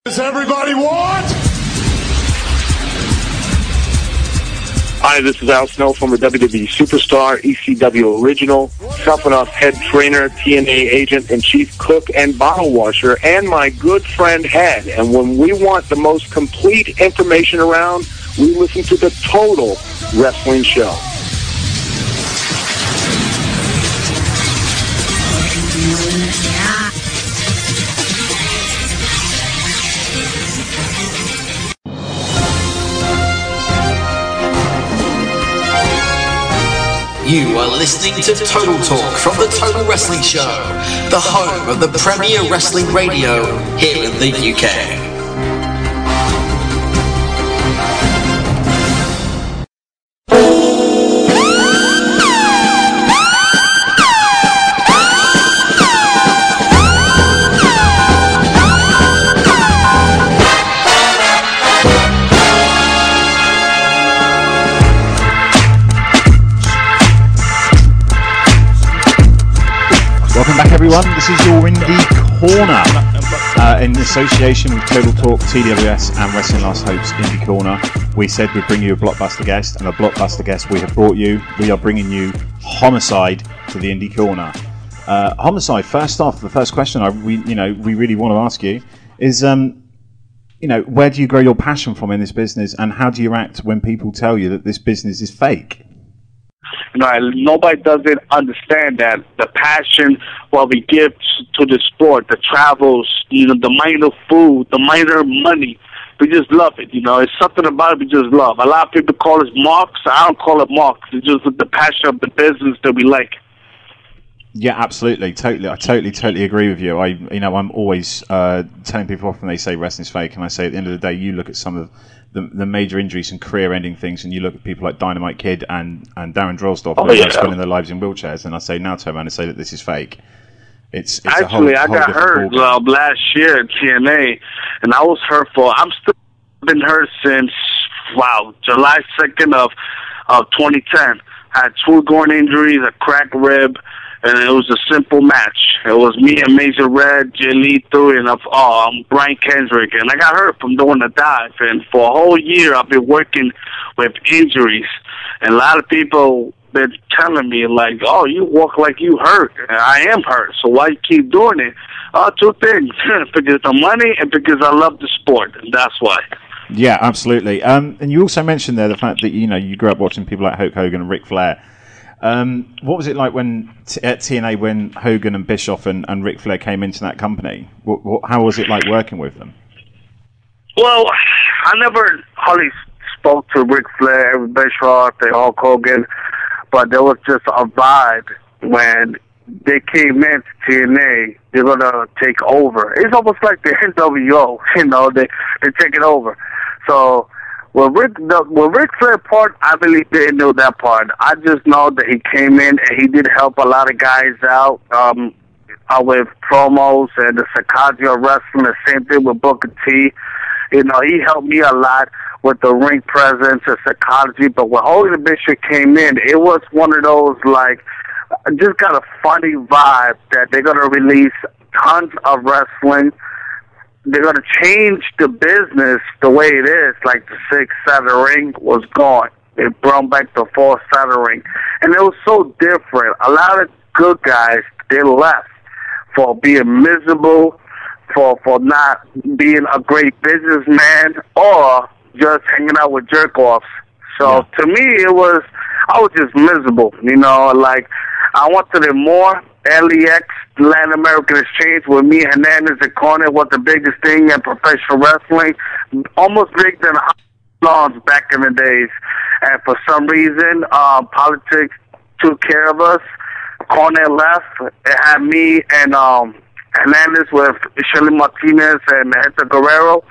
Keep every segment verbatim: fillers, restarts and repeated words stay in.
Does everybody want? Hi, this is Al Snow, former W W E Superstar, E C W Original, Self-Enough Head Trainer, T N A Agent, and Chief Cook and Bottle Washer, and my good friend Head. And when we want the most complete information around, we listen to the Total Wrestling Show. You are listening to Total Talk from the Total Wrestling Show, the home of the premier wrestling radio here in the U K. Welcome back, everyone. This is your Indie Corner uh, in association with Total Talk, T W S, and Wrestling Last Hope's Indie Corner. We said we'd bring you a blockbuster guest, and a blockbuster guest we have brought you. We are bringing you Homicide to the Indie Corner. Uh, Homicide. First off, the first question I we you know we really want to ask you is, um, you know, where do you grow your passion from in this business, and how do you act when people tell you that this business is fake? You know, nobody doesn't understand that the passion what we give to the sport, the travels, you know, the minor food, the minor money. We just love it. You know, it's something about it we just love. A lot of people call it marks. I don't call it marks. It's just the passion of the business that we like. Yeah, absolutely, totally. I totally, totally agree with you. I, you know, I'm always uh, telling people off when they say wrestling's fake, and I say at the end of the day, you look at some of the, the major injuries and career-ending things, and you look at people like Dynamite Kid and, and Darren Drozdorf, oh, who yeah. are spending their lives in wheelchairs, and I say now turn around and say that this is fake. It's, it's actually a whole, I got whole hurt uh, last year at T N A, and I was hurt for. I'm still been hurt since wow July second of of twenty ten. I had two groin injuries, a cracked rib. And it was a simple match. It was me and Major Red, Jay Lethal, and um, Brian Kendrick. And I got hurt from doing a dive. And for a whole year, I've been working with injuries. And a lot of people been telling me, like, oh, you walk like you hurt. And I am hurt, so why you keep doing it? Uh, two things. Because of the money and because I love the sport. And that's why. Yeah, absolutely. Um, and you also mentioned there the fact that, you know, you grew up watching people like Hulk Hogan and Ric Flair. Um, what was it like when t- at T N A when Hogan and Bischoff and, and Ric Flair came into that company? What, what, how was it like working with them? Well, I never hardly spoke to Ric Flair, Bischoff, and Hulk Hogan, but there was just a vibe when they came into T N A. They're gonna take over. It's almost like the N W O, you know. They they take it over. So. Well, Rick, the, well, Ric Flair part, I really didn't know that part. I just know that he came in and he did help a lot of guys out um, uh, with promos and the psychology of wrestling. The same thing with Booker T. You know, he helped me a lot with the ring presence and psychology. But when Hogan Bishop came in, it was one of those, like, just got a funny vibe that they're going to release tons of wrestling. They're going to change the business the way it is, like the six-sided ring was gone. They brought back the four-sided ring. And it was so different. A lot of good guys, they left for being miserable, for, for not being a great businessman, or just hanging out with jerk-offs. So yeah. To me, it was, I was just miserable, you know, like, I wanted it more. L E X, Latin American Exchange, with me, Hernandez, and Cornette was the biggest thing in professional wrestling. Almost bigger than Lawns back in the days. And for some reason, uh, politics took care of us. Cornette left. It had me and um, Hernandez with Shelly Martinez and Hector Guerrero.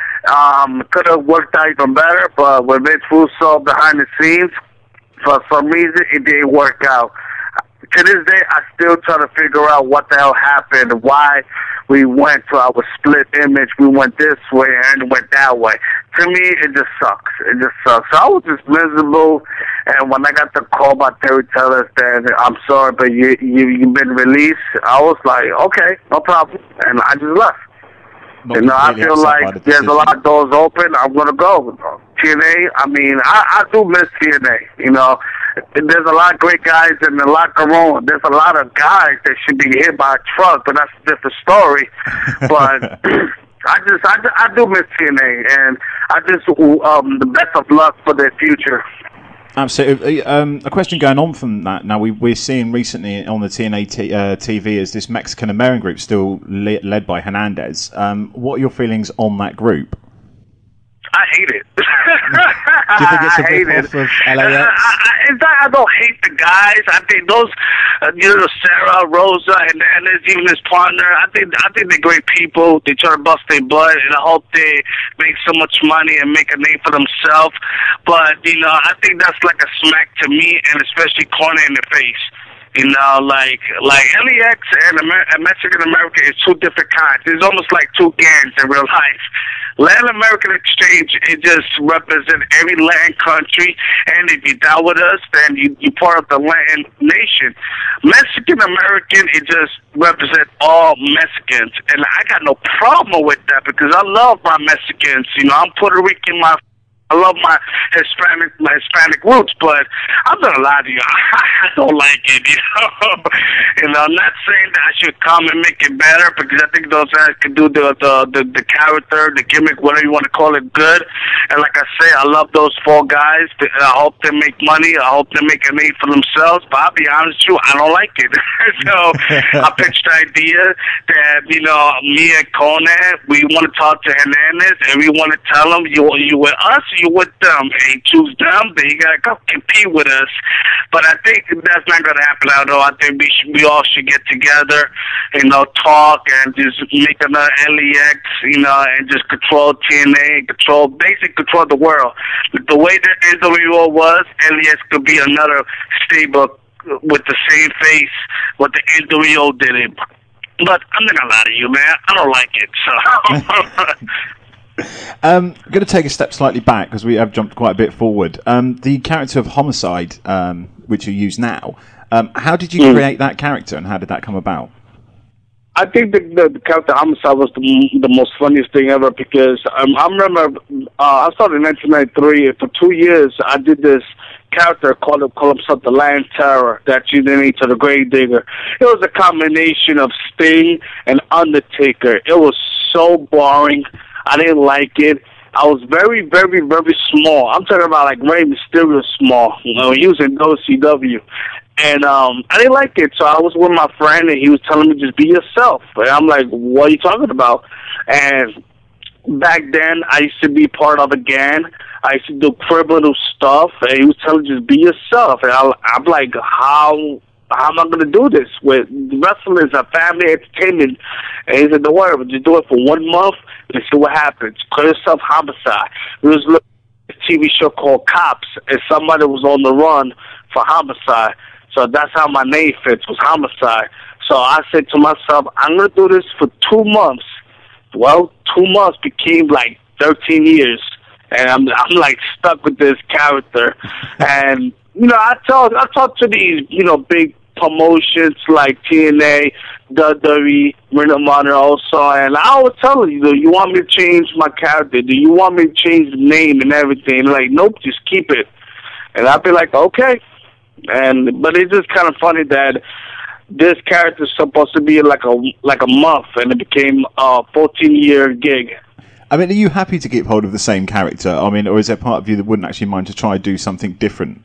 Um, could have worked out even better, but with Vince Russo behind the scenes, for some reason, it didn't work out. To this day, I still try to figure out what the hell happened, why we went to our split image. We went this way and went that way. To me, it just sucks. It just sucks. So I was just miserable, and when I got the call by Terry Taylor that I'm sorry, but you, you, you've been released, I was like, okay, no problem, and I just left. not you know, I completely feel upset by like the there's a decision. lot of doors open. I'm gonna go. T N A. I mean, I, I do miss T N A. You know, there's a lot of great guys in the locker room. There's a lot of guys that should be hit by a truck, but that's a different story. But I just, I, I do miss T N A, and I just um, the best of luck for their future. Absolutely. Um, a question going on from that. Now, we, we're seeing recently on the T N A t- uh, T V is this Mexican-American group still le- led by Hernandez. Um, what are your feelings on that group? I hate it. Do you think it's a rip off of L A X? I, I, it's not, I don't hate the guys. I think those, uh, you know, Sarah, Rosa, Hernandez, even his partner, I think I think they're great people. They try to bust their butt, and I hope they make so much money and make a name for themselves. But, you know, I think that's like a smack to me, and especially corner in the face. You know, like like L A X and Amer- Mexican American is two different kinds. It's almost like two gangs in real life. Latin American Exchange, it just represents every Latin country, and if you're down with us, then you, you're part of the Latin nation. Mexican American, it just represents all Mexicans, and I got no problem with that because I love my Mexicans. You know, I'm Puerto Rican, my I love my Hispanic, my Hispanic roots, but I'm not gonna lie to you. I don't like it, you know. You know, I'm not saying that I should come and make it better because I think those guys can do the the the, the character, the gimmick, whatever you want to call it, good. And like I say, I love those four guys. I hope they make money. I hope they make a name for themselves. But I'll be honest with you, I don't like it. So I pitched the idea that you know, me and Conan, we want to talk to Hernandez and we want to tell him you you with us. You with them, and choose them, then you gotta come compete with us. But I think that's not gonna happen at all. I think we should, we all should get together, you know, talk and just make another L A X, you know, and just control T N A, control, basically control the world. The way that N W O was, L A X could be another stable with the same face what the N W O did it. But I'm not gonna lie to you, man. I don't like it. So. Um, I'm going to take a step slightly back because we have jumped quite a bit forward. Um, the character of Homicide, um, which you use now, um, how did you mm. create that character and how did that come about? I think the, the, the character Homicide was the, the most funniest thing ever because um, I remember uh, I started in nineteen ninety-three. For two years, I did this character called, called himself the Lion Terror that you didn't need to the Grave Digger. It was a combination of Sting and Undertaker. It was so boring. I didn't like it. I was very, very, very small. I'm talking about like Rey Mysterio small. You know, he was in W C W. And um, I didn't like it. So I was with my friend, and he was telling me, just be yourself. And I'm like, what are you talking about? And back then, I used to be part of a gang. I used to do criminal stuff. And he was telling me, just be yourself. And I, I'm like, how... How am I going to do this? With wrestling is a family entertainment. And he said, don't worry, but just do it for one month and see what happens. Call yourself Homicide. We was looking at a T V show called Cops, and somebody was on the run for Homicide. So that's how my name fits, was Homicide. So I said to myself, I'm going to do this for two months. Well, two months became like thirteen years. And I'm, I'm like stuck with this character. And, you know, I talk, I talk to these, you know, big promotions like T N A, W W E, Ring of Honor also, and I always tell them, you know, you want me to change my character? Do you want me to change the name and everything? Like, nope, just keep it. And I'd be like, okay. And but it's just kind of funny that this character is supposed to be like a like a month, and it became a fourteen year gig. I mean, are you happy to keep hold of the same character? I mean, or is there part of you that wouldn't actually mind to try and do something different?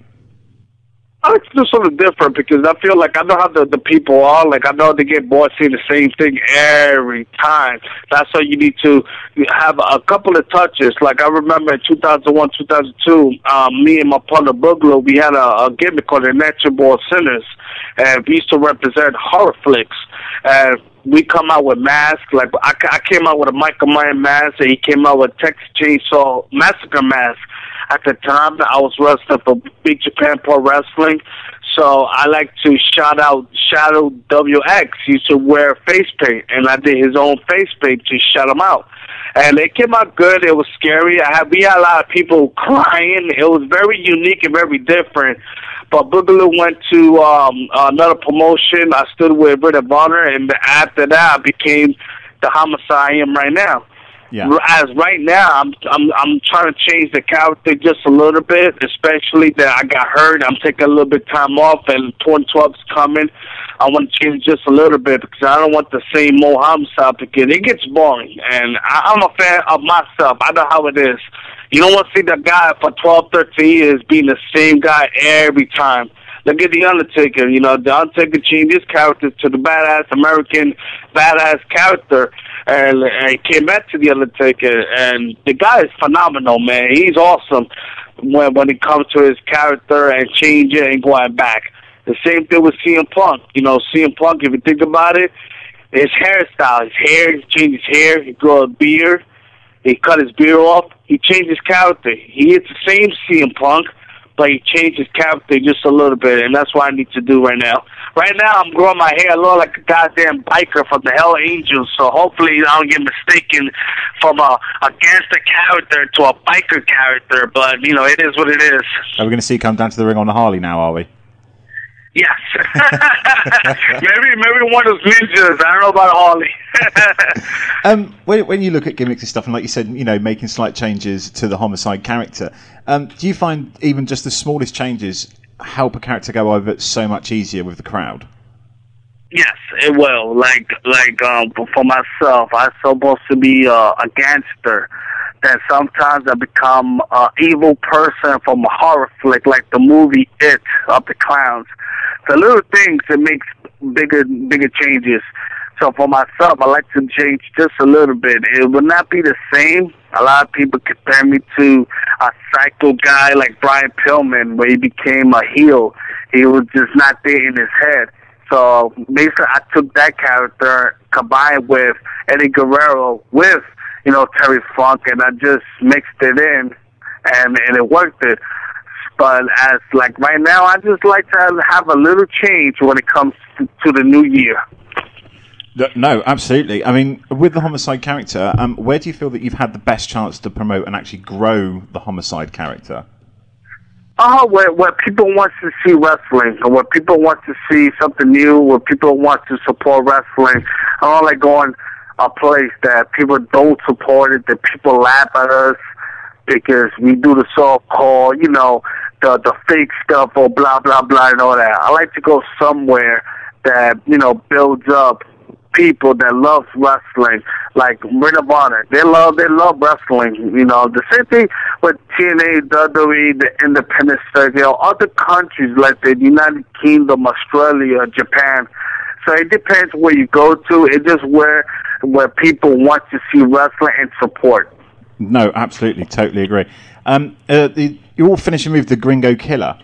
I like to do something different because I feel like I know how the, the people are. Like, I know they get bored seeing the same thing every time. That's why you need to have a couple of touches. Like, I remember in two thousand one, two thousand two, um, me and my partner Boogaloo, we had a, a gimmick called the Natural Born Sinners. And we used to represent horror flicks. And we come out with masks. Like, I, I came out with a Michael Myers mask, and he came out with a Texas Chainsaw Massacre mask. At the time, I was wrestling for Big Japan Pro Wrestling, so I like to shout out Shadow W X. He used to wear face paint, and I did his own face paint to shout him out. And it came out good. It was scary. I had, we had a lot of people crying. It was very unique and very different. But Boogaloo went to um, another promotion. I stood with Ring of Honor, and after that, I became the Homicide I am right now. Yeah. As right now, I'm I'm I'm trying to change the character just a little bit, especially that I got hurt. I'm taking a little bit of time off, and twenty twelve is coming. I want to change just a little bit because I don't want the same old Homicide because it gets boring. And I, I'm a fan of myself. I know how it is. You don't want to see the guy for twelve, thirteen years being the same guy every time. Look at The Undertaker. You know, The Undertaker changed his character to the badass American badass character, and, and he came back to The Undertaker. And the guy is phenomenal, man. He's awesome when when it comes to his character and changing and going back. The same thing with C M Punk. You know, C M Punk, if you think about it, his hairstyle, his hair, he changed his hair, he grew a beard, he cut his beard off, he changed his character. He is the same C M Punk, but he changed his character just a little bit, and that's what I need to do right now. Right now, I'm growing my hair a little like a goddamn biker from the Hell Angels, so hopefully I don't get mistaken from a, a gangster character to a biker character, but, you know, it is what it is. Are we going to see you come down to the ring on the Harley now, are we? Yes. maybe maybe one of those ninjas. I don't know about Harley. um, when, when you look at gimmicks and stuff, and like you said, you know, making slight changes to the Homicide character, um, do you find even just the smallest changes help a character go over so much easier with the crowd? Yes, it will. Like, like um, for myself, I'm supposed to be uh, a gangster. Then sometimes I become an evil person from a horror flick, like the movie It, of the clowns. So little things that makes bigger, bigger changes. So for myself, I like to change just a little bit. It will not be the same. A lot of people compare me to a psycho guy like Brian Pillman, where he became a heel. He was just not there in his head. So basically, I took that character combined with Eddie Guerrero with, you know, Terry Funk, and I just mixed it in, and, and it worked it. But as like right now, I just like to have a little change when it comes to, to the new year. No, absolutely. I mean, with the Homicide character, um, where do you feel that you've had the best chance to promote and actually grow the Homicide character? Oh, where, where people want to see wrestling, or where people want to see something new, where people want to support wrestling. I don't like going a place that people don't support it, that people laugh at us because we do the so-called, you know, the the fake stuff or blah, blah, blah and all that. I like to go somewhere that, you know, builds up people that love wrestling, like Ring of Honor. They love, they love wrestling. You know, the same thing with T N A, W W E, the independent circuit, you know, other countries like the United Kingdom, Australia, Japan. So it depends where you go to. It's just where where people want to see wrestling and support. No, absolutely, totally agree. Um, uh, the, you're all finishing with the Gringo Killer.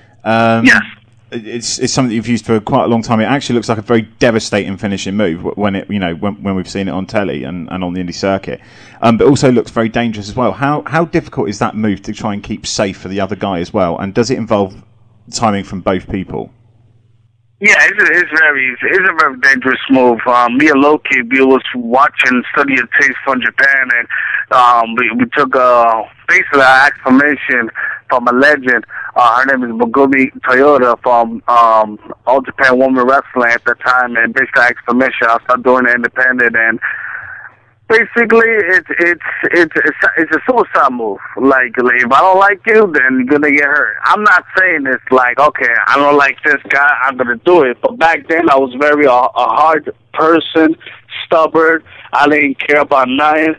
Um, yes. It's it's something that you've used for quite a long time. It actually looks like a very devastating finishing move when it you know when, when we've seen it on telly and, and on the indie circuit. Um, but also looks very dangerous as well. How how difficult is that move to try and keep safe for the other guy as well? And does it involve timing from both people? Yeah, it's, it's very it's a very dangerous move. Um, me and Loki, we was watching Study of Taste from Japan, and um, we, we took uh, basically an explanation from a legend. Uh, her name is Megumi Toyota from um, All Japan Women Wrestling at the time, and basically explanation. I started doing it independent, and basically it's it's it's it's, it's a suicide move. Like, if I don't like you, then you're gonna get hurt. I'm not saying it's like, okay, I don't like this guy, I'm gonna do it. But back then, I was very a, a hard person, stubborn. I didn't care about nothing.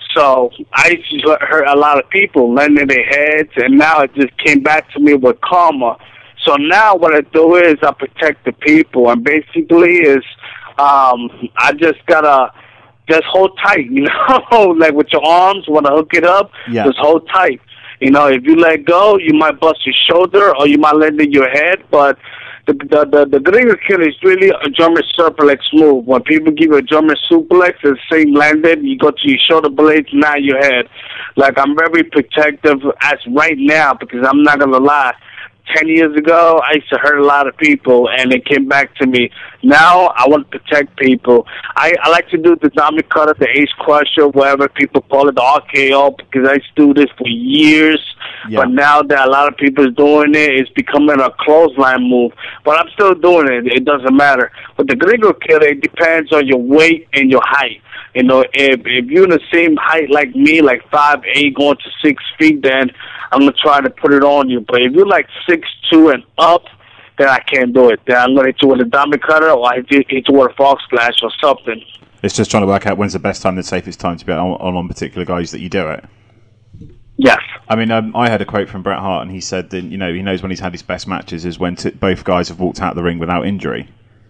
So I used to hurt a lot of people, lending their heads, and now it just came back to me with karma. So now what I do is I protect the people, and basically is um, I just gotta just hold tight, you know, like with your arms, want to hook it up, yeah. Just hold tight. You know, if you let go, you might bust your shoulder or you might land in your head, but the the the, the Gringo Killer is really a German suplex move. When people give you a German suplex, it's same landed, you go to your shoulder blades, now your head. Like, I'm very protective as right now, because I'm not going to lie, ten years ago, I used to hurt a lot of people, and it came back to me. Now, I want to protect people. I, I like to do the Diamond Cutter, the Ace Crusher, whatever people call it, the R K O, because I used to do this for years. Yeah. But now that a lot of people are doing it, it's becoming a clothesline move. But I'm still doing it. It doesn't matter. But the Gringo Killer, it depends on your weight and your height. You know, if if you're in the same height like me, like five eight going to six feet, then I'm going to try to put it on you. But if you're like six two and up, then I can't do it. Then I'm going to hit you with a Diamond Cutter, or I hit you, hit you with a Fox Splash or something. It's just trying to work out when's the best time, the safest time to be on, on, on particular guys that you do it. Yes. I mean, um, I had a quote from Bret Hart, and he said that, you know, he knows when he's had his best matches is when t- both guys have walked out of the ring without injury.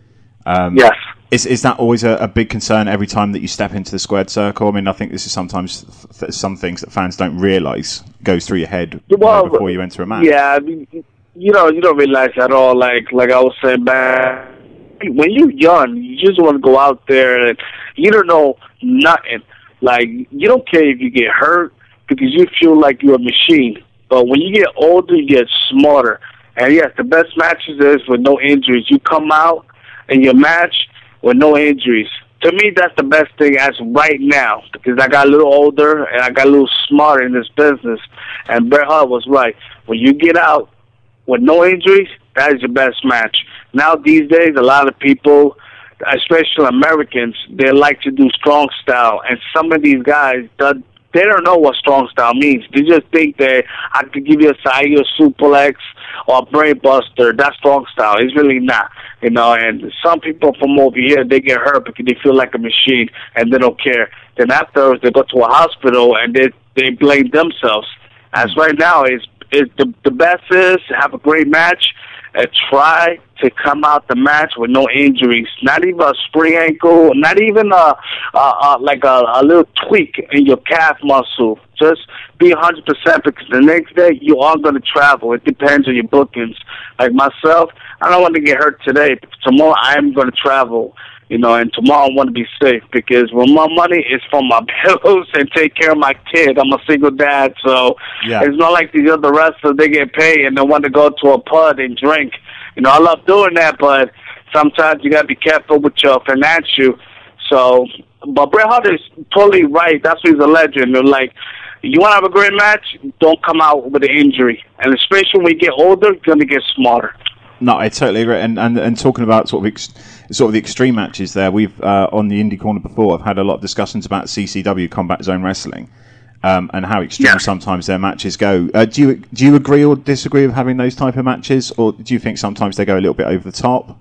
Um, yes. Is is that always a, a big concern every time that you step into the squared circle? I mean, I think this is sometimes th- some things that fans don't realise goes through your head well, before you enter a match. Yeah, you know, you don't realize at all. Like like I was saying, man, when you're young, you just want to go out there and you don't know nothing. Like, you don't care if you get hurt because you feel like you're a machine. But when you get older, you get smarter. And yes, the best matches is with no injuries. You come out in your match with no injuries. To me, that's the best thing as right now, because I got a little older and I got a little smarter in this business. And Bret Hart was right. When you get out with no injuries, that is your best match. Now, these days, a lot of people, especially Americans, they like to do strong style. And some of these guys, they don't know what strong style means. They just think that I could give you a side or suplex or a brain buster. That's strong style. It's really not. You know, and some people from over here, they get hurt because they feel like a machine and they don't care. Then afterwards, they go to a hospital and they they blame themselves. As right now, is is the the best is have a great match and try to come out the match with no injuries. Not even a sprained ankle, not even a, a, a like a, a little tweak in your calf muscle. Just be one hundred percent, because the next day you are going to travel. It depends on your bookings. Like myself, I don't want to get hurt today. Tomorrow I am going to travel, you know, and tomorrow I want to be safe, because when my money is for my bills and take care of my kid, I'm a single dad, so yeah. It's not like these other wrestlers, they get paid and they want to go to a pub and drink. You know, I love doing that, but sometimes you got to be careful with your financial. So, but Bret Hart is totally right. That's why he's a legend. They're like, you want to have a great match, don't come out with an injury. And especially when you get older, you're going to get smarter. No, I totally agree. And and, and talking about sort of ex, sort of the extreme matches there, we've uh, on the Indie Corner before, I've had a lot of discussions about C C W, Combat Zone Wrestling, um, and how extreme yeah. sometimes their matches go. Uh, do you do you agree or disagree with having those type of matches, or do you think sometimes they go a little bit over the top?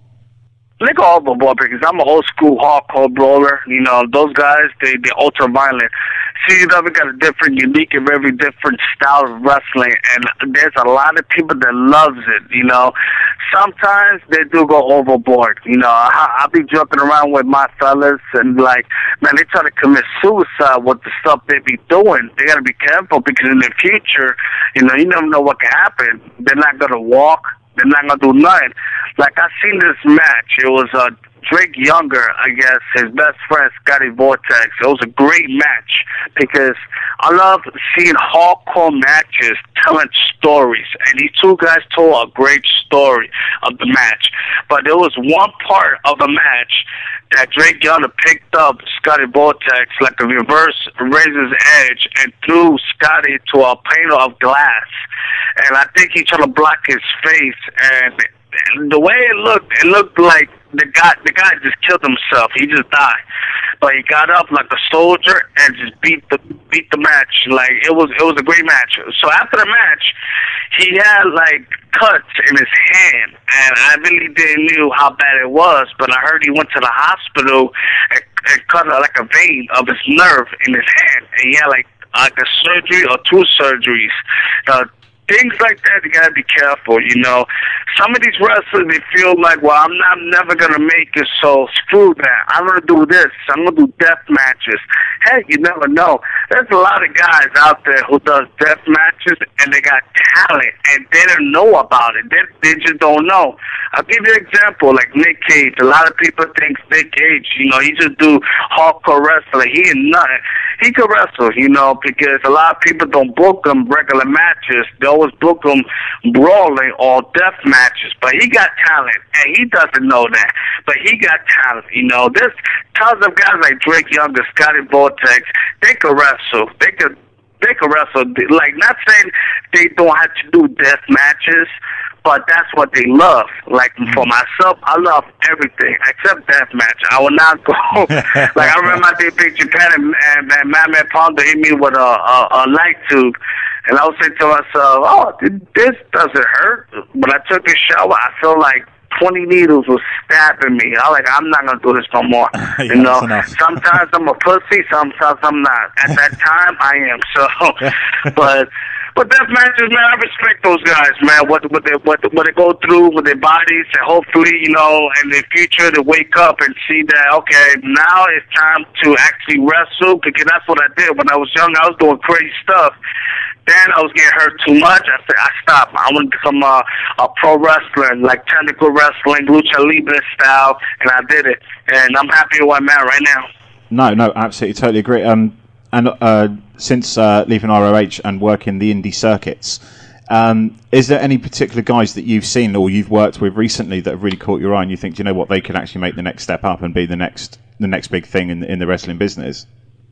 They go overboard, because I'm an old school hardcore brawler. You know, those guys, they they ultra violent. C C W got a different, unique, and very different style of wrestling, and there's a lot of people that loves it. You know, sometimes they do go overboard. You know, I, I'll be jumping around with my fellas, and like, man, they try to commit suicide with the stuff they be doing. They gotta be careful, because in the future, you know, you never know what can happen. They're not gonna walk. They're not gonna do nothing. Like, I seen this match. It was uh, Drake Younger, I guess, his best friend, Scotty Vortex. It was a great match, because I love seeing hardcore matches telling stories. And these two guys told a great story of the match. But there was one part of the match that Drake Younger picked up Scotty Vortex like a reverse razor's edge and threw Scotty to a pane of glass. And I think he tried to block his face, and the way it looked, it looked like the guy the guy just killed himself. He just died. But he got up like a soldier and just beat the beat the match. Like, it was it was a great match. So after the match, he had like cuts in his hand, and I really didn't know how bad it was, but I heard he went to the hospital and, and cut like a vein of his nerve in his hand, and he had like like a surgery or two surgeries. Uh, Things like that, you gotta be careful, you know. Some of these wrestlers, they feel like, well, I'm not I'm never gonna make it, so screw that. I'm gonna do this. I'm gonna do death matches. Hey, you never know. there's a lot of guys out there who does death matches, and they got talent, and they don't know about it. They, they just don't know. I'll give you an example, like Nick Cage. A lot of people think Nick Cage, you know, he just do hardcore wrestling. He ain't nothing. He could wrestle, you know, because a lot of people don't book him regular matches. They always book him brawling or death matches. But he got talent, and he doesn't know that. But he got talent, you know. There's tons of guys like Drake Younger, Scotty Vortex. They could wrestle. They could, they could wrestle. Like, not saying they don't have to do death matches, but that's what they love. Like, for myself, I love everything except deathmatch. I will not go. Like, I remember I did Big Japan, and, and, and Madman Pondo hit me with a, a, a light tube. And I was saying to myself, oh, this doesn't hurt. When I took a shower, I felt like twenty needles was stabbing me. I was like, I'm not going to do this no more. Yeah, you know, sometimes I'm a pussy, sometimes I'm not. At that time, I am. So, but... But death matches, man, I respect those guys, man. What what they what what they go through with their bodies, and hopefully, you know, in the future, they wake up and see that okay, now it's time to actually wrestle. Because that's what I did when I was young. I was doing crazy stuff. Then I was getting hurt too much. I said I stopped. I want to become a a pro wrestler, like technical wrestling, lucha libre style, and I did it. And I'm happy where I'm at right now. No, no, absolutely, totally agree. Um, and uh. Since uh, leaving R O H and working the indie circuits, um, is there any particular guys that you've seen or you've worked with recently that have really caught your eye and you think, do you know what, they could actually make the next step up and be the next the next big thing in, in the wrestling business?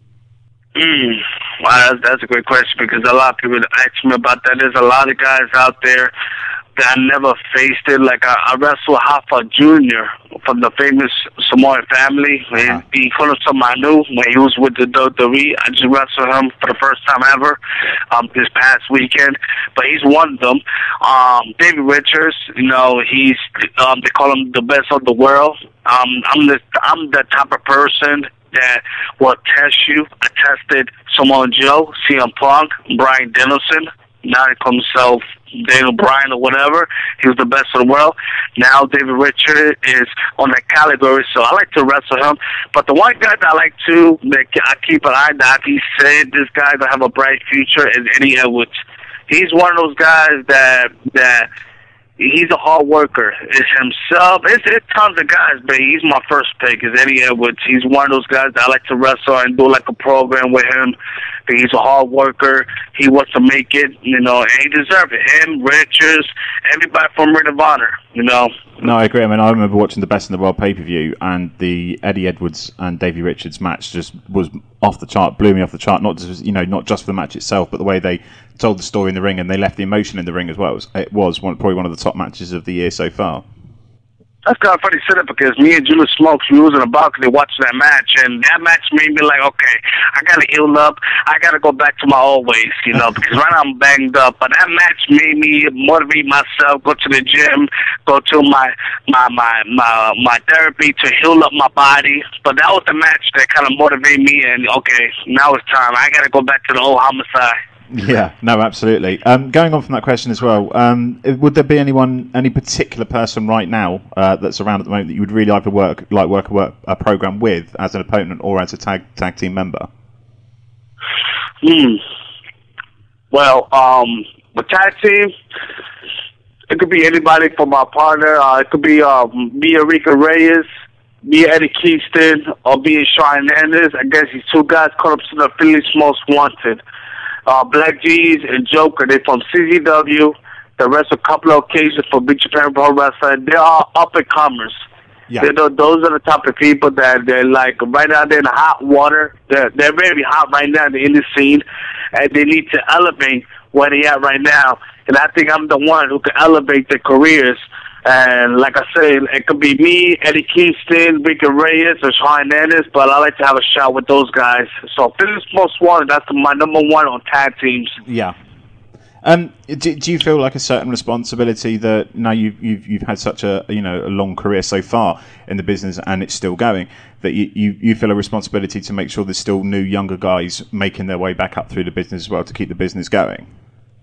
Mm, wow, that's, that's a great question because a lot of people ask me about that. There's a lot of guys out there that I never faced it. Like I, I wrestled Hoffa Junior from the famous Samoan family. Uh-huh. He called him Manu when he was with the W W E. I just wrestled him for the first time ever um, this past weekend. But he's one of them. Um, David Richards, you know, he's um, they call him the best of the world. Um, I'm the I'm the type of person that will test you. I tested Samoa Joe, C M Punk, Bryan Danielson. Now he calls himself Daniel Bryan or whatever. He was the best in the world. Now David Richards is on that category, so I like to wrestle him. But the one guy that I like to, that I keep an eye on, that he said this guy that have a bright future is Eddie Edwards. He's one of those guys that that he's a hard worker. It's himself. It's, it's tons of guys, but he's my first pick is Eddie Edwards. He's one of those guys that I like to wrestle and do like a program with him. He's a hard worker. He wants to make it, you know, and he deserves it. Him, Richards, everybody from Ring of Honor, you know. No, I agree. I mean, I remember watching the Best in the World pay-per-view, and the Eddie Edwards and Davey Richards match just was off the chart, blew me off the chart. Not just, you know, not just for the match itself, but the way they told the story in the ring and they left the emotion in the ring as well. It was, it was one, probably one of the top matches of the year so far. That's kind of funny setup because me and Julius Smokes, we was in a balcony watching that match, and that match made me like, okay, I gotta heal up, I gotta go back to my old ways, you know, because right now I'm banged up. But that match made me motivate myself, go to the gym, go to my my my my, my therapy to heal up my body. But that was the match that kind of motivated me, and okay, now it's time. I gotta go back to the old homicide. Yeah, no, absolutely. Um, going on from that question as well, um, would there be anyone, any particular person right now uh, that's around at the moment that you would really like to work, like work a, work a program with as an opponent or as a tag tag team member? Hmm. Well, um, the tag team, it could be anybody from our partner. Uh, it could be um, me and Rico Reyes, me and Eddie Kingston, or me and Shawn Hernandez. I guess these two guys caught up to the Philly's Most Wanted. Uh, Black G's and Joker, they're from C Z W. They wrestle a couple of occasions for Big Japan Pro Wrestling. They're all up-and-comers. Yeah. They're, those are the type of people that they're like right now they're in the hot water. They're, they're very hot right now in the indie scene, and they need to elevate where they're at right now. And I think I'm the one who can elevate their careers. And like I said, it could be me, Eddie Kingston, Ricky Reyes, or Shawn Hernandez, but I like to have a shot with those guys. So Philly's Most Wanted, that's my number one on tag teams. Yeah. Um, do, do you feel like a certain responsibility that now you've you've you've had such a you know a long career so far in the business and it's still going, that you, you, you feel a responsibility to make sure there's still new younger guys making their way back up through the business as well to keep the business going?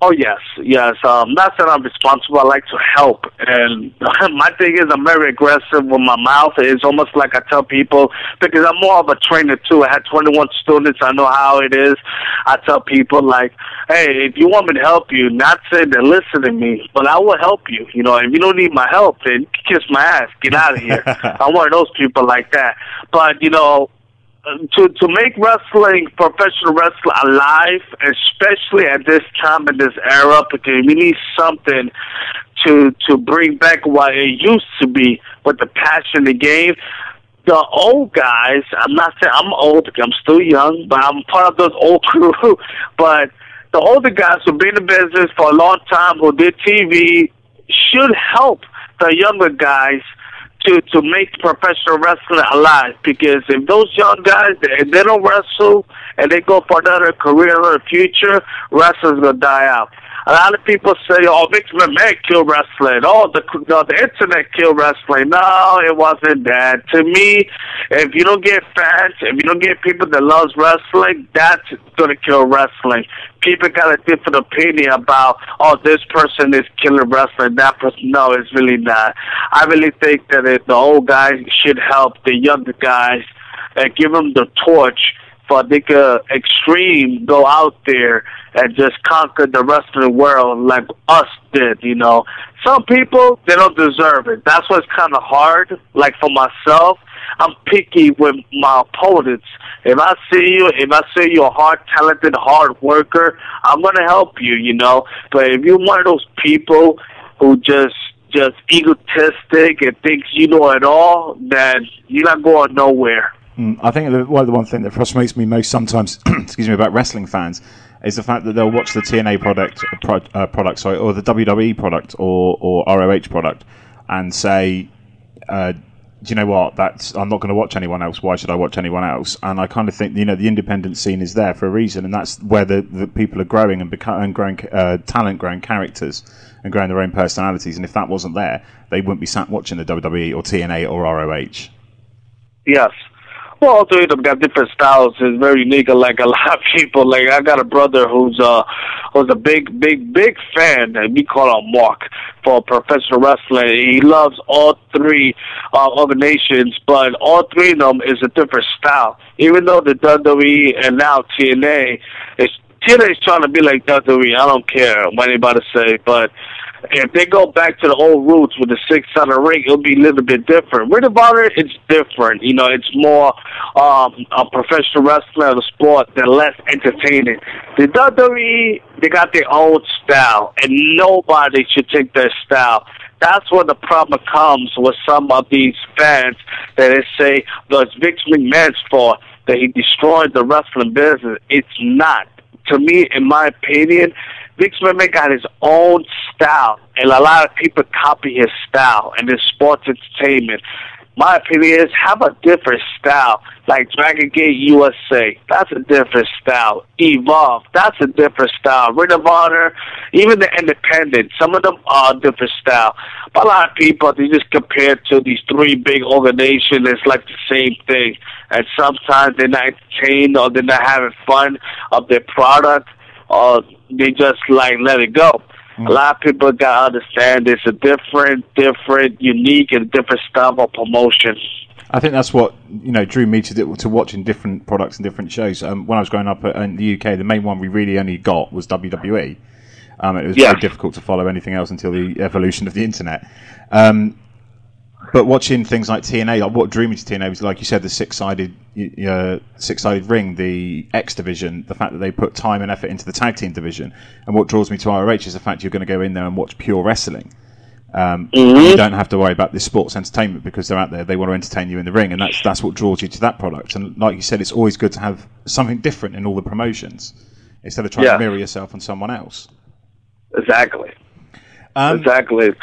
Oh, yes, yes. Um, not that I'm responsible. I like to help. And my thing is I'm very aggressive with my mouth. It's almost like I tell people, because I'm more of a trainer, too. I had twenty-one students. I know how it is. I tell people, like, hey, if you want me to help you, not saying to listen to me, but I will help you. You know, if you don't need my help, then kiss my ass. Get out of here. I'm one of those people like that. But, you know, To to make wrestling, professional wrestling, alive, especially at this time in this era, because we need something to to bring back what it used to be with the passion of the game. The old guys, I'm not saying I'm old, I'm still young, but I'm part of those old crew. But the older guys who've been in business for a long time, who did T V, should help the younger guys to to make professional wrestling alive, because if those young guys, if they don't wrestle and they go for another career, another future, wrestling's gonna die out. A lot of people say, "Oh, Vince McMahon killed wrestling. Oh, the the, the internet killed wrestling." No, it wasn't that. To me, if you don't get fans, if you don't get people that loves wrestling, that's gonna kill wrestling. People got a different opinion about, oh, this person is killing wrestling, that person. No, it's really not. I really think that if the old guys should help the younger guys and give them the torch for they could extreme go out there and just conquer the rest of the world like us did, you know. Some people, they don't deserve it. That's what's kind of hard. Like for myself, I'm picky with my opponents. If I see you, if I see you're a hard, talented, hard worker, I'm going to help you, you know. But if you're one of those people who just just egotistic and thinks you know it all, then you're not going nowhere. Mm, I think the, well, the one thing that frustrates me most sometimes, excuse me, about wrestling fans is the fact that they'll watch the T N A product, pro, uh, product, sorry, or the W W E product, or, or R O H product, and say, uh, "Do you know what? That's I'm not going to watch anyone else. Why should I watch anyone else?" And I kind of think, you know, the independent scene is there for a reason, and that's where the, the people are growing and become and growing uh, talent, growing characters, and growing their own personalities. And if that wasn't there, they wouldn't be sat watching the W W E or T N A or R O H. Yes. Well, all three of them got different styles. It's very unique. Like a lot of people, like I got a brother who's uh who's a big, big, big fan, and we call him Mark, for professional wrestling. He loves all three uh, organizations, but all three of them is a different style. Even though the W W E and now T N A, it's, T N A is trying to be like W W E. I don't care what anybody say, but if they go back to the old roots with the six-sided ring, it'll be a little bit different. Ring of Honor, it's different. You know, it's more um, a professional wrestling of the sport than less entertaining. The W W E, they got their own style, and nobody should take their style. That's where the problem comes with some of these fans that they say, well, it's Vince McMahon's fault that he destroyed the wrestling business. It's not. To me, in my opinion, Vince McMahon got his own style, and a lot of people copy his style and his sports entertainment. My opinion is, have a different style, like Dragon Gate U S A. That's a different style. Evolve, that's a different style. Ring of Honor, even the Independent, some of them are a different style. But a lot of people, they just compare to these three big organizations. It's like the same thing. And sometimes they're not entertained, or they're not having fun of their product, or they just like let it go. Mm. A lot of people got to understand it's a different, different, unique, and different style of promotion. I think that's what, you know, drew me to to watching different products and different shows. Um, when I was growing up in the U K, the main one we really only got was W W E. Um, it was yeah. very difficult to follow anything else until the evolution of the internet. Um, But watching things like T N A, like what drew me to T N A was, like you said, the six-sided, uh, six-sided ring, the X division, the fact that they put time and effort into the tag team division. And what draws me to R O H is the fact you're going to go in there and watch pure wrestling. Um, mm-hmm. You don't have to worry about this sports entertainment because they're out there. They want to entertain you in the ring, and that's that's what draws you to that product. And like you said, it's always good to have something different in all the promotions instead of trying yeah. to mirror yourself on someone else. Exactly. Um, exactly.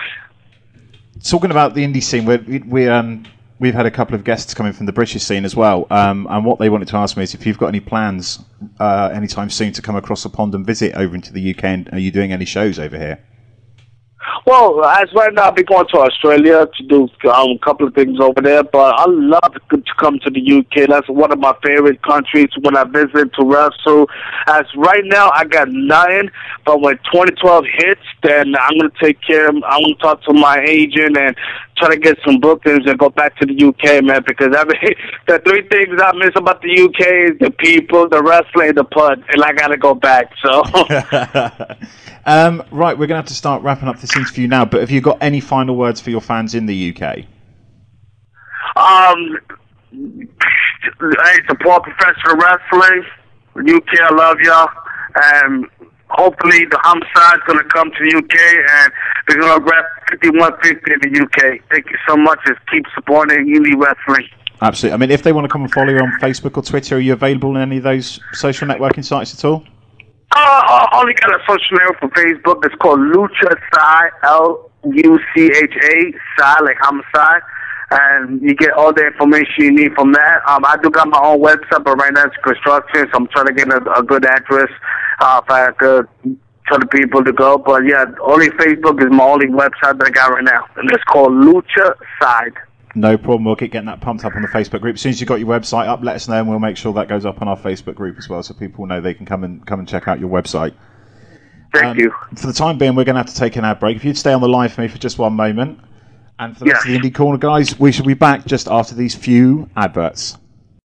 Talking about the indie scene, we we um we've had a couple of guests coming from the British scene as well, um, and what they wanted to ask me is if you've got any plans uh, anytime soon to come across the pond and visit over into the U K, and are you doing any shows over here? Well, as right now, I'll be going to Australia to do um, a couple of things over there, but I love to come to the U K. That's one of my favorite countries when I visit to wrestle. As right now, I got nothing, but when twenty twelve hits, then I'm going to take care of, I'm going to talk to my agent and try to get some bookings and go back to the U K, man, because I mean, the three things I miss about the U K is the people, the wrestling, the pud, and I got to go back, so... um, right, we're going to have to start wrapping up this interview now, but have you got any final words for your fans in the U K? Um, hey, support professional wrestling. U K, I love y'all. And hopefully the homicide's going to come to the U K, and we're going to rep fifty-one fifty in the U K. Thank you so much, and keep supporting indie wrestling. Absolutely. I mean, if they want to come and follow you on Facebook or Twitter, are you available in any of those social networking sites at all? Uh, I only got a social network for Facebook. It's called Lucha Psi, L U C H A, Psi, like homicide. And you get all the information you need from that. Um, I do got my own website, but right now it's construction, so I'm trying to get a, a good address uh, if I could tell the people to go. But yeah, only Facebook is my only website that I got right now, and it's called Lucha Side. No problem. We'll keep getting that pumped up on the Facebook group. As soon as you've got your website up, let us know, and we'll make sure that goes up on our Facebook group as well, so people know they can come and come and check out your website. Thank um, you. For the time being, we're going to have to take an ad break. If you'd stay on the line for me for just one moment. And for the rest Yeah. of the Indie Corner guys, we shall be back just after these few adverts.